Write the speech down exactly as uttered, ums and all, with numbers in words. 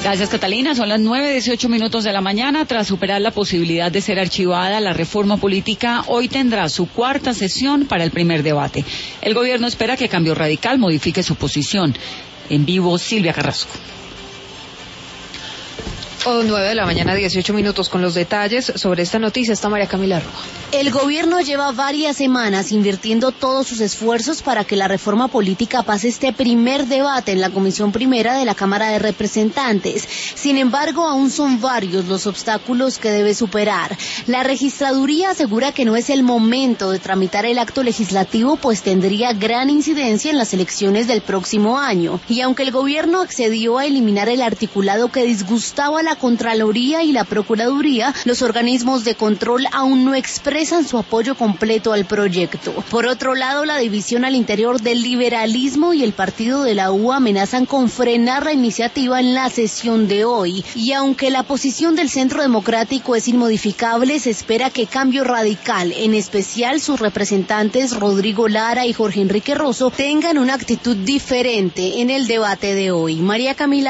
Gracias, Catalina. Son las nueve dieciocho minutos de la mañana. Tras superar la posibilidad de ser archivada, la reforma política hoy tendrá su cuarta sesión para el primer debate. El gobierno espera que Cambio Radical modifique su posición. En vivo, Silvia Carrasco. O nueve de la mañana, dieciocho minutos, con los detalles sobre esta noticia está María Camila Roa. El gobierno lleva varias semanas invirtiendo todos sus esfuerzos para que la reforma política pase este primer debate en la Comisión Primera de la Cámara de Representantes. Sin embargo, aún son varios los obstáculos que debe superar. La registraduría asegura que no es el momento de tramitar el acto legislativo, pues tendría gran incidencia en las elecciones del próximo año. Y aunque el gobierno accedió a eliminar el articulado que disgustaba a la Contraloría y la Procuraduría, los organismos de control aún no expresan su apoyo completo al proyecto. Por otro lado, la división al interior del liberalismo y el partido de la U amenazan con frenar la iniciativa en la sesión de hoy. Y aunque la posición del Centro Democrático es inmodificable, se espera que Cambio Radical, en especial sus representantes Rodrigo Lara y Jorge Enrique Rosso, tengan una actitud diferente en el debate de hoy. María Camila